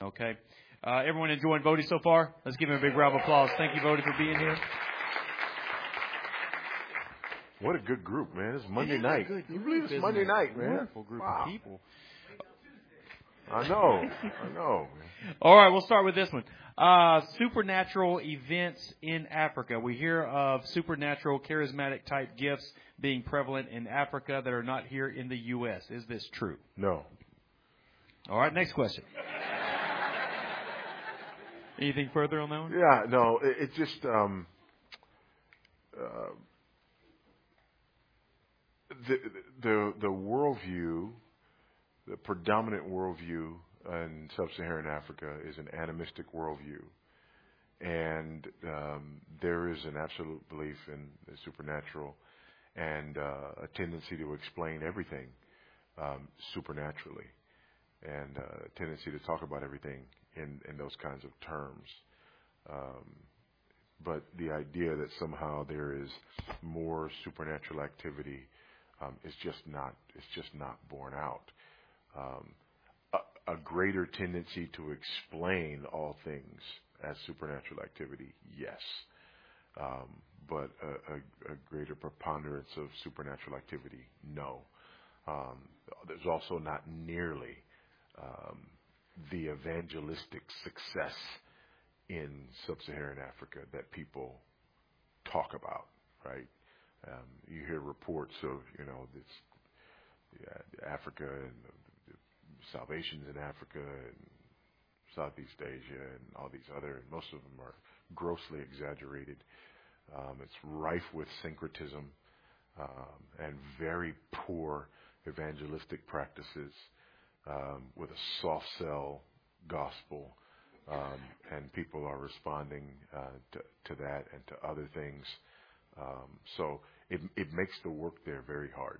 Okay. Everyone enjoying Vody so far? Let's give him a big round of applause. Thank you, Vody, for being here. What a good group, man. It's Monday night. Can you believe it's Monday night, man? Wonderful group of people. I know. All right, we'll start with this one. Supernatural events in Africa. We hear of supernatural, charismatic type gifts being prevalent in Africa that are not here in the U.S. Is this true? No. All right, next question. Anything further on that one? Yeah, no. It just the worldview, the predominant worldview in sub-Saharan Africa is an animistic worldview. And there is an absolute belief in the supernatural and a tendency to explain everything supernaturally, and a tendency to talk about everything in those kinds of terms. But the idea that somehow there is more supernatural activity is just not borne out. A greater tendency to explain all things as supernatural activity, yes. But a greater preponderance of supernatural activity, no. There's also not nearly the evangelistic success in sub-Saharan Africa that people talk about, right? You hear reports of, Africa and the salvations in Africa and Southeast Asia and all these other, and most of them are grossly exaggerated. It's rife with syncretism and very poor evangelistic practices with a soft sell gospel, and people are responding to that and to other things. So it makes the work there very hard.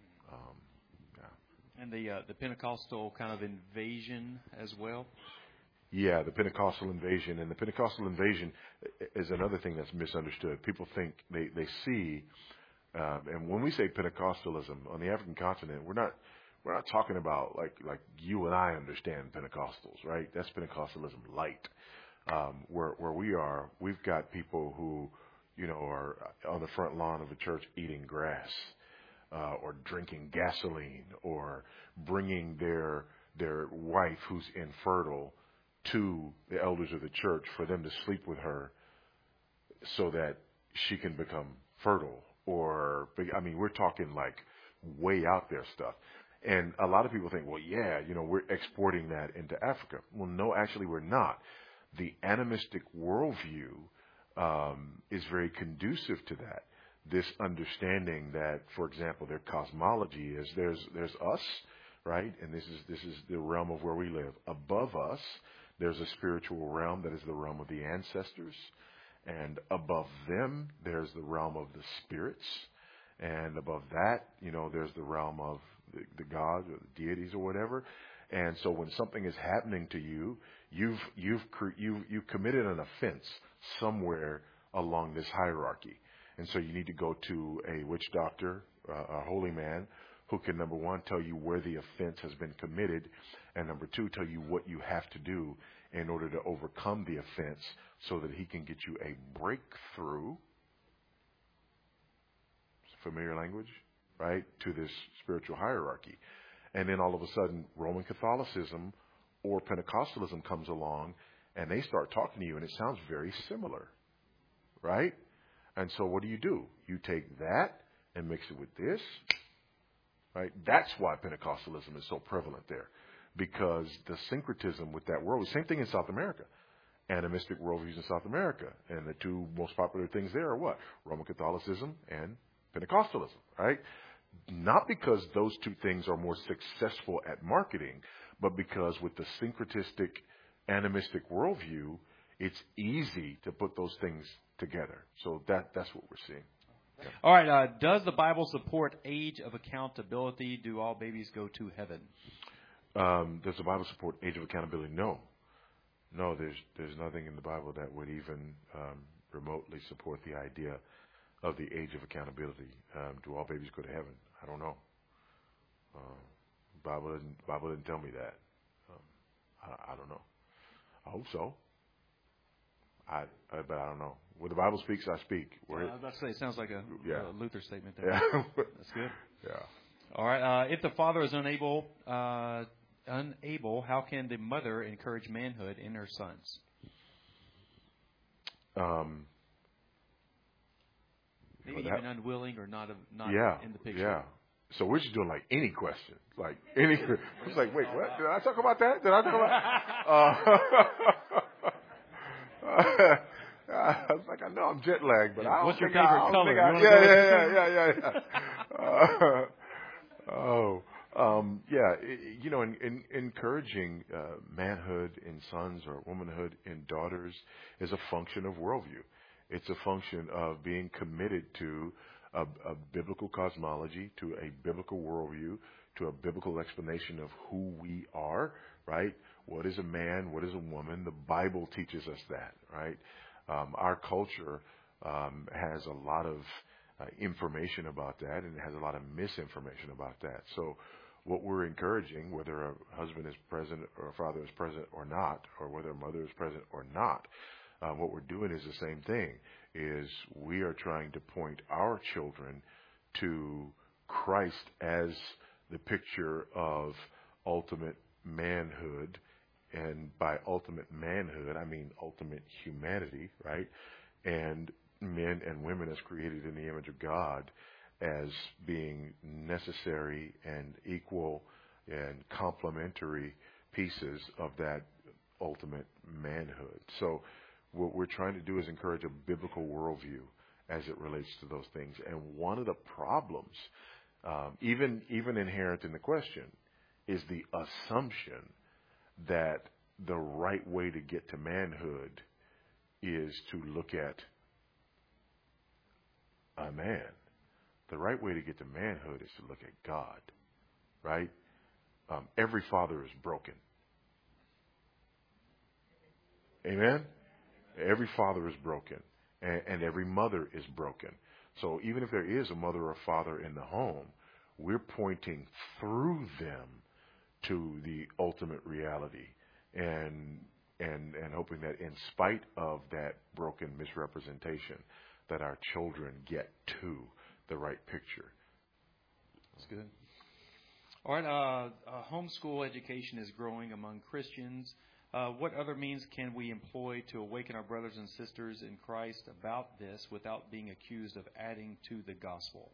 And the Pentecostal kind of invasion as well? Yeah, the Pentecostal invasion. And the Pentecostal invasion is another thing that's misunderstood. People think they see, and when we say Pentecostalism on the African continent, we're not talking about like you and I understand Pentecostals, right? That's Pentecostalism light. Where we are, we've got people who, are on the front lawn of a church eating grass, or drinking gasoline, or bringing their wife who's infertile to the elders of the church for them to sleep with her so that she can become fertile. Or, we're talking like way out there stuff. And a lot of people think, well, yeah, we're exporting that into Africa. Well, no, actually we're not. The animistic worldview is very conducive to that. This understanding that, for example, their cosmology is there's us, right? And this is the realm of where we live. Above us, there's a spiritual realm that is the realm of the ancestors. And above them, there's the realm of the spirits. And above that, there's the realm of the gods or the deities or whatever. And so when something is happening to you, you've committed an offense somewhere along this hierarchy. And so you need to go to a witch doctor, a holy man, who can, number one, tell you where the offense has been committed, and number two, tell you what you have to do in order to overcome the offense so that he can get you a breakthrough. Familiar language, right? To this spiritual hierarchy. And then all of a sudden, Roman Catholicism or Pentecostalism comes along, and they start talking to you, and it sounds very similar, right? And so what do? You take that and mix it with this, right? That's why Pentecostalism is so prevalent there, because the syncretism with that world, same thing in South America, animistic worldviews in South America. And the two most popular things there are what? Roman Catholicism and Pentecostalism, right? Not because those two things are more successful at marketing, but because with the syncretistic animistic worldview, it's easy to put those things together. So that's what we're seeing. Yeah. All right. Does the Bible support age of accountability? Do all babies go to heaven? Does the Bible support age of accountability? No. No, there's nothing in the Bible that would even remotely support the idea of the age of accountability. Do all babies go to heaven? I don't know. Bible didn't tell me that. I don't know. I hope so. But I don't know. Where the Bible speaks, I speak. I was about to say, it sounds like a Luther statement there. Yeah. That's good. Yeah. All right. If the father is unable, how can the mother encourage manhood in her sons? Maybe even unwilling or not in the picture. Yeah. So we're just doing like any question, like any. It's like, wait, what? Did I talk about that? Did I talk about? I was like, I know I'm jet lagged, but I don't what's your think favorite color? Encouraging manhood in sons or womanhood in daughters is a function of worldview. It's a function of being committed to a biblical cosmology, to a biblical worldview, to a biblical explanation of who we are, right? What is a man? What is a woman? The Bible teaches us that, right? Our culture has a lot of information about that, and it has a lot of misinformation about that. So what we're encouraging, whether a husband is present or a father is present or not, or whether a mother is present or not, what we're doing is the same thing, is we are trying to point our children to Christ as the picture of ultimate manhood. And by ultimate manhood, I mean ultimate humanity, right? And men and women as created in the image of God as being necessary and equal and complementary pieces of that ultimate manhood. So what we're trying to do is encourage a biblical worldview as it relates to those things. And one of the problems, even inherent in the question, is the assumption that the right way to get to manhood is to look at a man. The right way to get to manhood is to look at God, right? Every father is broken. Amen? Every father is broken, and every mother is broken. So even if there is a mother or father in the home, we're pointing through them to the ultimate reality, and hoping that in spite of that broken misrepresentation, that our children get to the right picture. That's good. All right. Homeschool education is growing among Christians. What other means can we employ to awaken our brothers and sisters in Christ about this without being accused of adding to the gospel?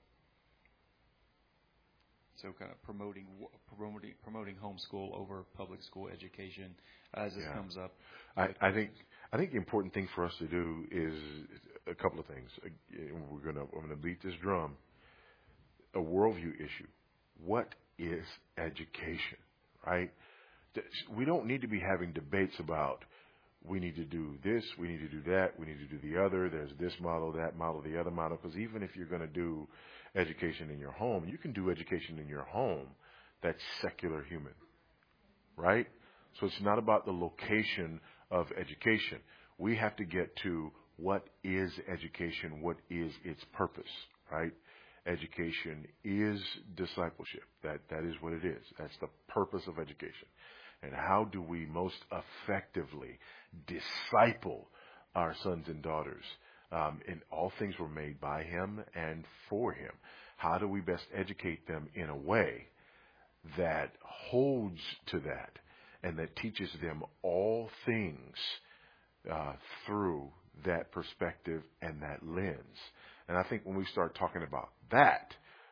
So kind of promoting homeschool over public school education as this comes up. I think the important thing for us to do is a couple of things. I'm gonna beat this drum. A worldview issue. What is education, right? We don't need to be having debates about we need to do this, we need to do that, we need to do the other, there's this model, that model, the other model. Because even if you're going to do education in your home, you can do education in your home that's secular human, right? So it's not about the location of education. We have to get to what is education, what is its purpose, right? Education is discipleship. That is what it is. That's the purpose of education. And how do we most effectively disciple our sons and daughters? In all things were made by Him and for Him. How do we best educate them in a way that holds to that and that teaches them all things through that perspective and that lens? And I think when we start talking about that,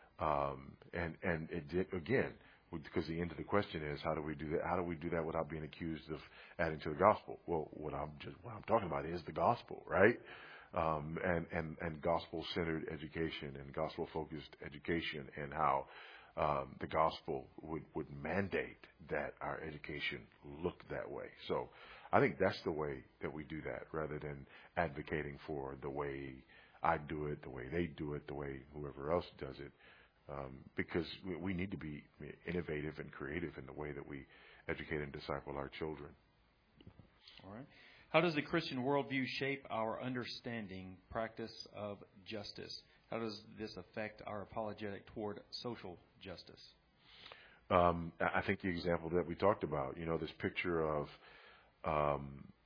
again, because the end of the question is, how do we do that? How do we do that without being accused of adding to the gospel? Well, what I'm talking about is the gospel, right? And gospel-centered education and gospel-focused education, and how the gospel would mandate that our education look that way. So I think that's the way that we do that, rather than advocating for the way I do it, the way they do it, the way whoever else does it. Because we need to be innovative and creative in the way that we educate and disciple our children. All right. How does the Christian worldview shape our understanding, practice of justice? How does this affect our apologetic toward social justice? I think the example that we talked about, this picture of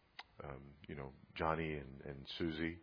Johnny and Susie,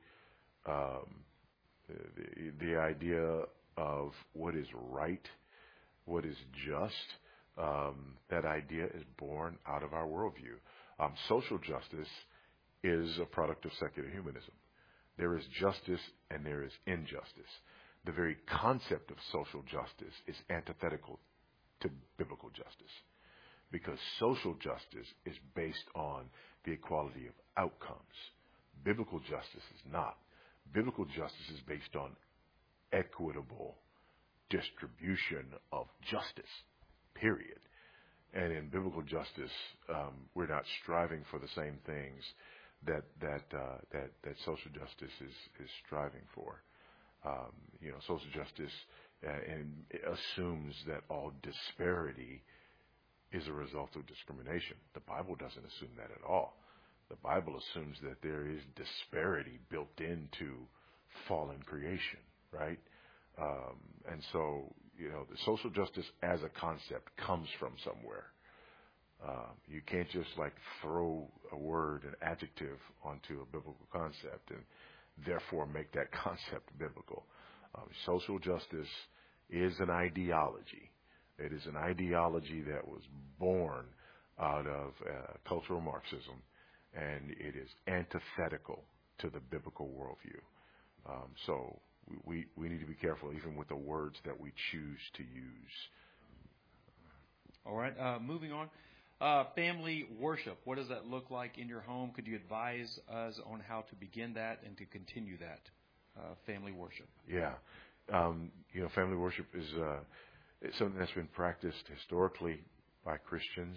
the idea of what is right, what is just, that idea is born out of our worldview. Social justice is a product of secular humanism. There is justice and there is injustice. The very concept of social justice is antithetical to biblical justice, because social justice is based on the equality of outcomes. Biblical justice is not. Biblical justice is based on equitable distribution of justice, period. And in biblical justice, we're not striving for the same things that social justice is striving for. Social justice and assumes that all disparity is a result of discrimination. The Bible doesn't assume that at all. The Bible assumes that there is disparity built into fallen creation, right? And so, the social justice as a concept comes from somewhere. You can't just throw a word, an adjective onto a biblical concept and therefore make that concept biblical. Social justice is an ideology. It is an ideology that was born out of cultural Marxism, and it is antithetical to the biblical worldview. So we need to be careful even with the words that we choose to use. All right, moving on. Family worship, what does that look like in your home? Could you advise us on how to begin that and to continue that family worship? Yeah. Family worship is something that's been practiced historically by Christians.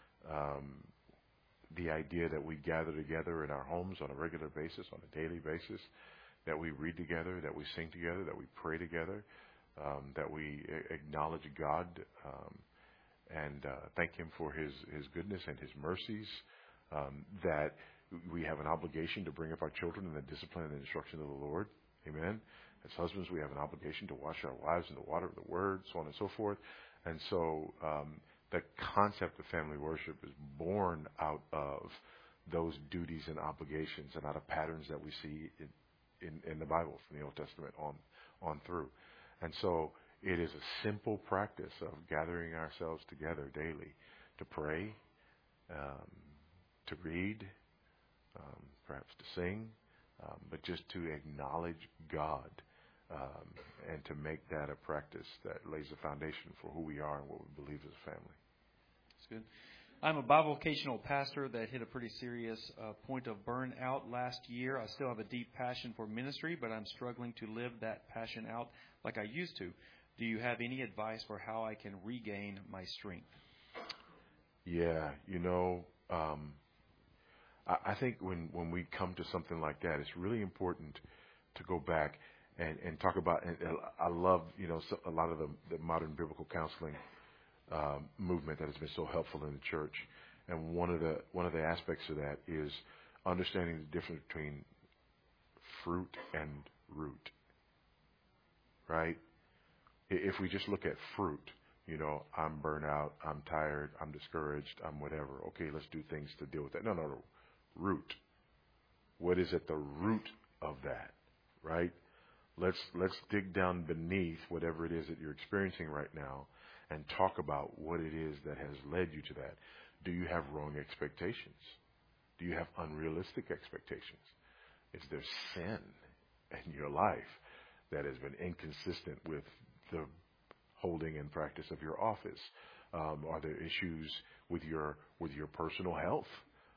The idea that we gather together in our homes on a regular basis, on a daily basis, that we read together, that we sing together, that we pray together, that we acknowledge God and thank Him for His goodness and His mercies, that we have an obligation to bring up our children in the discipline and instruction of the Lord. Amen. As husbands, we have an obligation to wash our wives in the water of the Word, so on and so forth. And so the concept of family worship is born out of those duties and obligations and out of patterns that we see in the Bible from the Old Testament on through. And so it is a simple practice of gathering ourselves together daily to pray, to read, perhaps to sing, but just to acknowledge God and to make that a practice that lays the foundation for who we are and what we believe as a family. That's good. I'm a bivocational pastor that hit a pretty serious point of burnout last year. I still have a deep passion for ministry, but I'm struggling to live that passion out like I used to. Do you have any advice for how I can regain my strength? Yeah, I think when we come to something like that, it's really important to go back and talk about. And I love, a lot of the modern biblical counseling movement that has been so helpful in the church. And one of the aspects of that is understanding the difference between fruit and root. Right? If we just look at fruit, I'm burnt out, I'm tired, I'm discouraged, I'm whatever. Okay, let's do things to deal with that. No. Root. What is at the root of that? Right? Let's dig down beneath whatever it is that you're experiencing right now and talk about what it is that has led you to that. Do you have wrong expectations? Do you have unrealistic expectations? Is there sin in your life that has been inconsistent with the holding and practice of your office? Are there issues with your personal health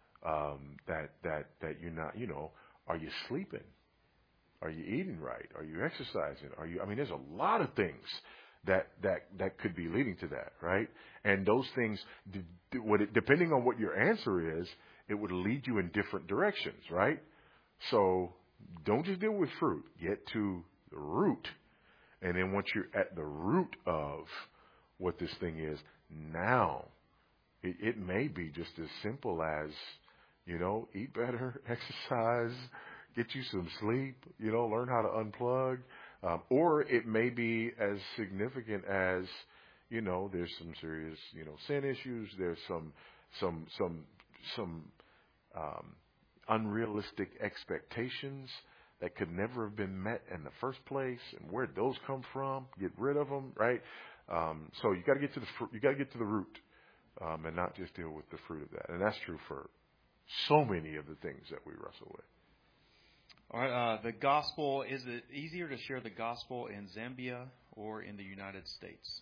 that you're not? Are you sleeping? Are you eating right? Are you exercising? There's a lot of things that could be leading to that, right? And those things, depending on what your answer is, it would lead you in different directions, right? So don't just deal with fruit. Get to the root. And then once you're at the root of what this thing is, now it may be just as simple as, eat better, exercise, get you some sleep, learn how to unplug. Or it may be as significant as, there's some serious, sin issues. There's some unrealistic expectations that could never have been met in the first place, and where those come from, get rid of them, right? So you got to get to the you got to get to the root, and not just deal with the fruit of that. And that's true for so many of the things that we wrestle with. All right. The gospel, is it easier to share the gospel in Zambia or in the United States?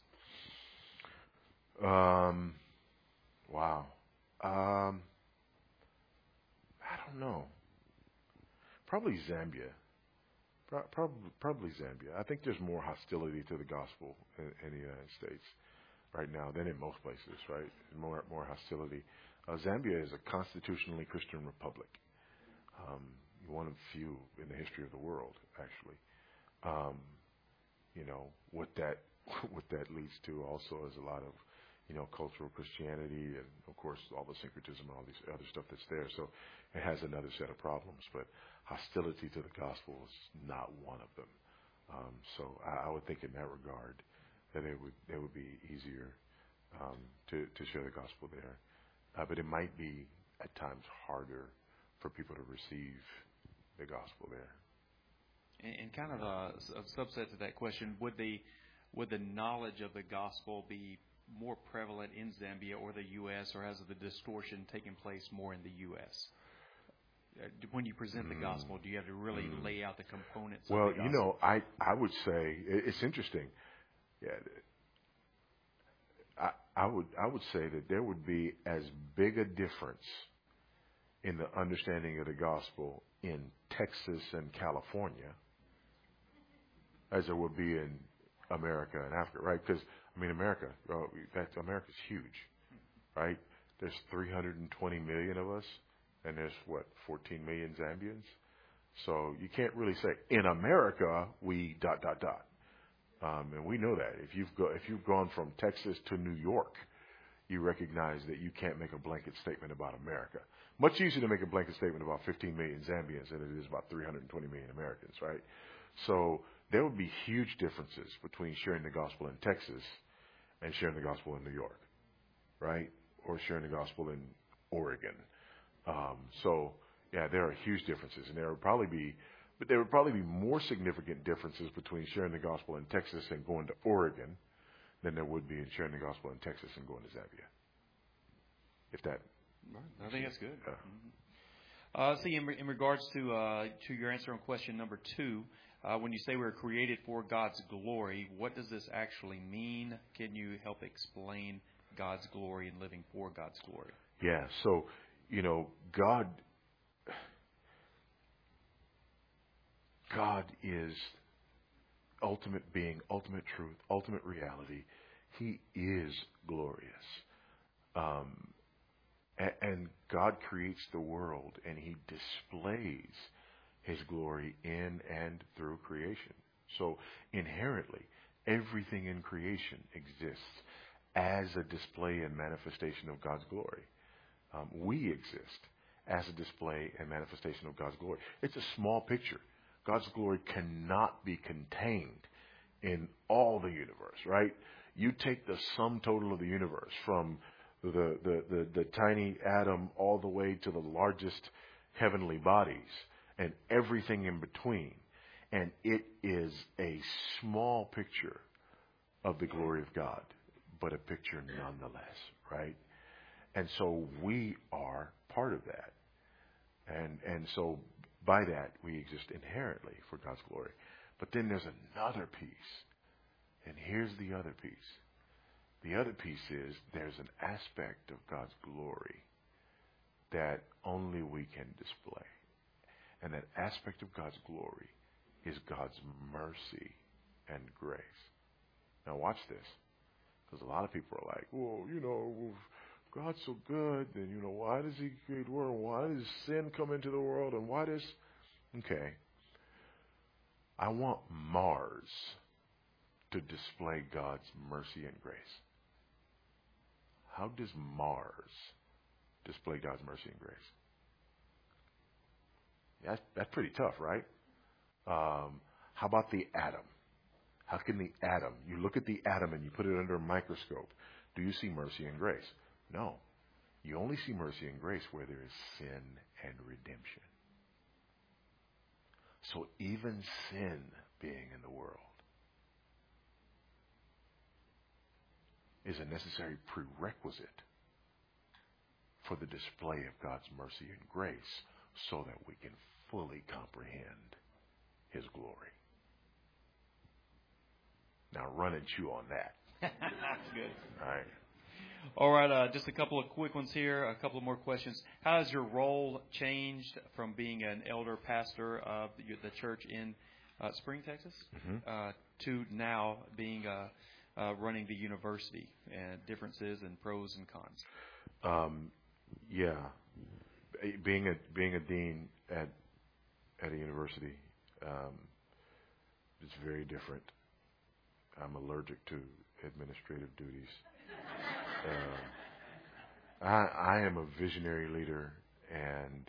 Wow. I don't know. Probably Zambia. Probably Zambia. I think there's more hostility to the gospel in the United States right now than in most places, right? More hostility. Zambia is a constitutionally Christian republic. One of few in the history of the world, actually. What that leads to also is a lot of, cultural Christianity and, of course, all the syncretism and all this other stuff that's there. So it has another set of problems. But hostility to the gospel is not one of them. So I would think in that regard that it would be easier to share the gospel there. But it might be at times harder for people to receive the gospel there. And kind of a subset to that question, would the knowledge of the gospel be more prevalent in Zambia or the U.S., or has the distortion taken place more in the U.S.? When you present the gospel, do you have to really lay out the components of the gospel? I would say it's interesting. Yeah, I would say that there would be as big a difference in the understanding of the gospel in Texas and California as there would be in America and Africa, right? Because, America, in fact, America's huge, right? There's 320 million of us, and there's, 14 million Zambians? So you can't really say, in America, we ... And we know that. If you've gone from Texas to New York, you recognize that you can't make a blanket statement about America. Much easier to make a blanket statement about 15 million Zambians than it is about 320 million Americans, right? So there would be huge differences between sharing the gospel in Texas and sharing the gospel in New York, right? Or sharing the gospel in Oregon. There are huge differences, and there would probably be more significant differences between sharing the gospel in Texas and going to Oregon than there would be in sharing the gospel in Texas and going to Zambia. If that, I think that's good. See, in regards to your answer on question number 2, when you say we're created for God's glory, what does this actually mean? Can you help explain God's glory and living for God's glory? Yeah. So, God is ultimate being, ultimate truth, ultimate reality. He is glorious. And God creates the world, and He displays His glory in and through creation. So inherently, everything in creation exists as a display and manifestation of God's glory. We exist as a display and manifestation of God's glory. It's a small picture. God's glory cannot be contained in all the universe, right? You take the sum total of the universe from the tiny atom all the way to the largest heavenly bodies and everything in between, and it is a small picture of the glory of God, but a picture nonetheless, right? And so we are part of that. And so by that, we exist inherently for God's glory. But then there's another piece. And here's the other piece. The other piece is there's an aspect of God's glory that only we can display. And that aspect of God's glory is God's mercy and grace. Now watch this. Because a lot of people are like, well, God's so good, then, why does He create the world? Why does sin come into the world? And why does... Okay. I want Mars to display God's mercy and grace. How does Mars display God's mercy and grace? Yeah, that's pretty tough, right? How about the atom? How can the atom, you look at the atom and you put it under a microscope, do you see mercy and grace? No. You only see mercy and grace where there is sin and redemption. So even sin being in the world is a necessary prerequisite for the display of God's mercy and grace so that we can fully comprehend His glory. Now run and chew on that. That's good. All right. All right, just a couple of quick ones here, a couple of more questions. How has your role changed from being an elder pastor of the church in Spring, Texas, to now being running the university, and differences and pros and cons? Yeah, being a dean at a university is very different. I'm allergic to administrative duties. I am a visionary leader, and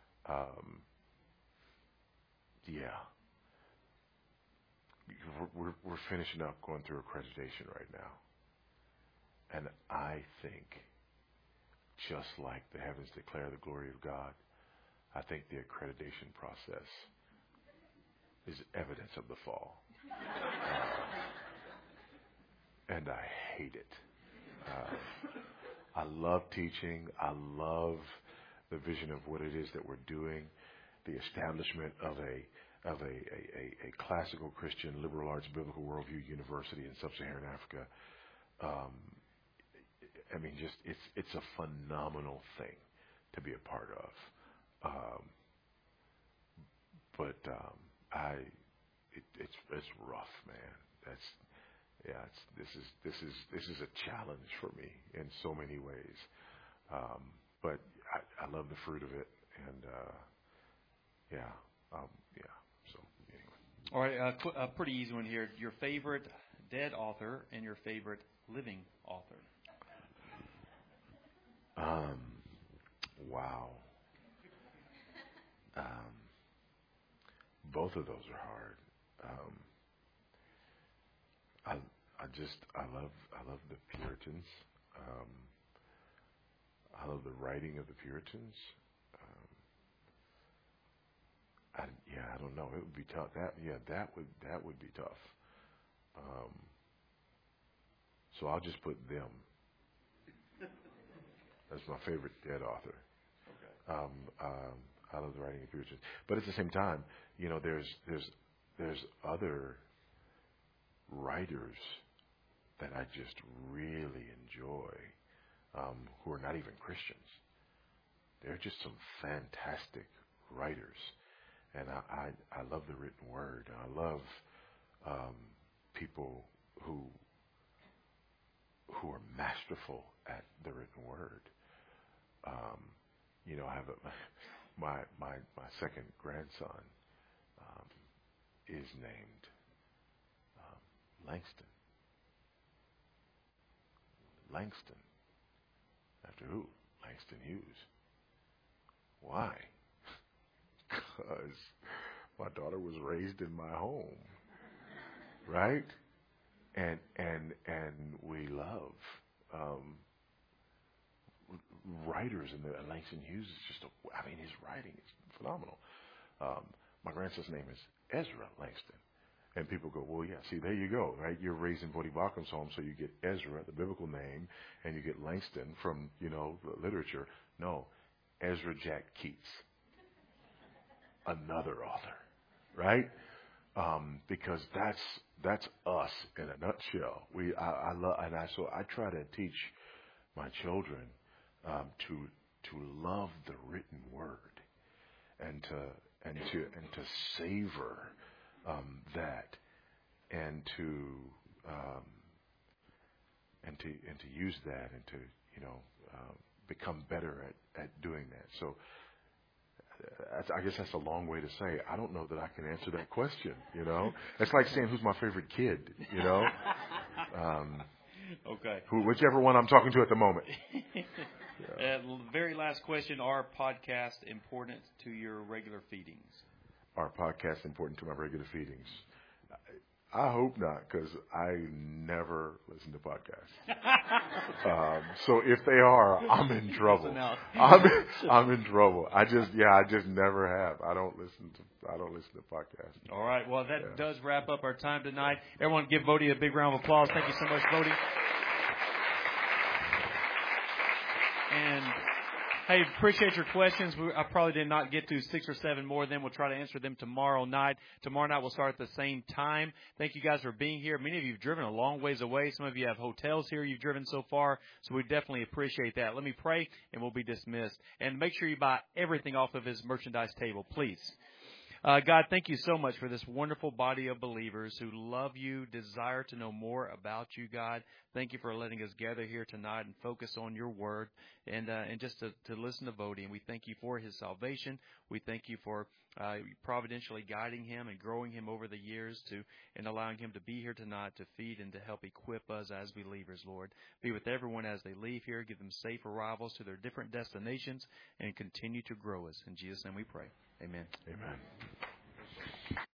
we're finishing up going through accreditation right now, and I think, just like the heavens declare the glory of God, I think the accreditation process is evidence of the fall, and I hate it. I love teaching. I love the vision of what it is that we're doing, the establishment of a classical Christian liberal arts biblical worldview university in sub-Saharan Africa. I mean, just it's a phenomenal thing to be a part of. But it's rough, man. This is a challenge for me in so many ways. But I love the fruit of it, and So anyway. All right, a pretty easy one here. Your favorite dead author and your favorite living author. Wow. Both of those are hard. I love the Puritans. I love the writing of the Puritans. I don't know. It would be tough. That would be tough. So I'll just put them. That's my favorite dead author. Okay. I love the writing of Puritans, but at the same time, there's other writers that I just really enjoy, who are not even Christians. They're just some fantastic writers, and I love the written word. I love people who are masterful at the written word. I have my second grandson is named Langston. Langston. After who? Langston Hughes. Why? Because my daughter was raised in my home, right? And we love writers, and Langston Hughes is just his writing is phenomenal. My grandson's name is Ezra Langston. And people go, well, yeah, see, there you go, right? You're raised in Bodie Bachum's home, so you get Ezra, the biblical name, and you get Langston from, the literature. No, Ezra Jack Keats, another author, right? Because that's us in a nutshell. So I try to teach my children to love the written word and to savor that, and to use that, and to become better at doing that. So I guess that's a long way to say I don't know that I can answer that question. It's like saying who's my favorite kid. Okay. Whichever one I'm talking to at the moment. Very last question: are podcasts important to your regular feedings? Are podcasts important to my regular feedings? I hope not, because I never listen to podcasts. So if they are, I'm in trouble. I'm in trouble. I just never have. I don't listen to podcasts. All right. Well, that does wrap up our time tonight. Everyone, give Vody a big round of applause. Thank you so much, Vody. And hey, appreciate your questions. I probably did not get to 6 or 7 more of them. We'll try to answer them tomorrow night. Tomorrow night we'll start at the same time. Thank you guys for being here. Many of you have driven a long ways away. Some of you have hotels here you've driven so far, so we definitely appreciate that. Let me pray, and we'll be dismissed. And make sure you buy everything off of his merchandise table, please. God, thank you so much for this wonderful body of believers who love you, desire to know more about you, God. Thank you for letting us gather here tonight and focus on your word and just to listen to Vody. And we thank you for his salvation. We thank you for providentially guiding him and growing him over the years and allowing him to be here tonight to feed and to help equip us as believers, Lord. Be with everyone as they leave here. Give them safe arrivals to their different destinations and continue to grow us. In Jesus' name we pray. Amen. Amen.